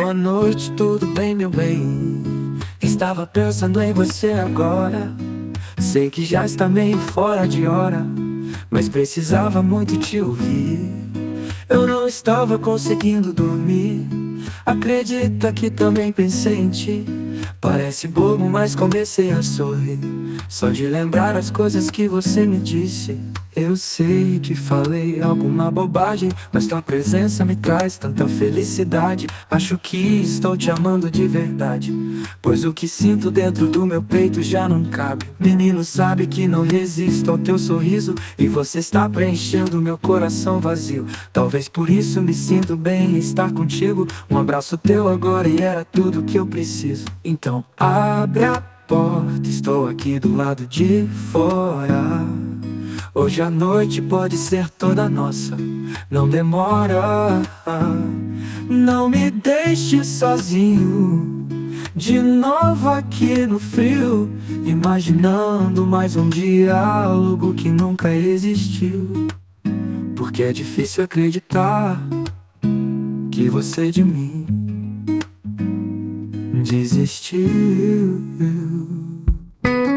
Boa noite, tudo bem, meu bem? Estava pensando em você agora. Sei que já está meio fora de hora, mas precisava muito te ouvir. Eu não estava conseguindo dormir. Acredita que também pensei em ti. Parece bobo, mas comecei a sorrir só de lembrar as coisas que você me disse. Eu sei que falei alguma bobagem, mas tua presença me traz tanta felicidade. Acho que estou te amando de verdade, pois o que sinto dentro do meu peito já não cabe. Menino, sabe que não resisto ao teu sorriso, e você está preenchendo meu coração vazio. Talvez por isso me sinto bem em estar contigo. Um abraço teu agora e era tudo que eu preciso. Então abre a porta, estou aqui do lado de fora. Hoje a noite pode ser toda nossa, não demora. Não me deixe sozinho de novo aqui no frio, imaginando mais um diálogo que nunca existiu. Porque é difícil acreditar que você de mim desistiu.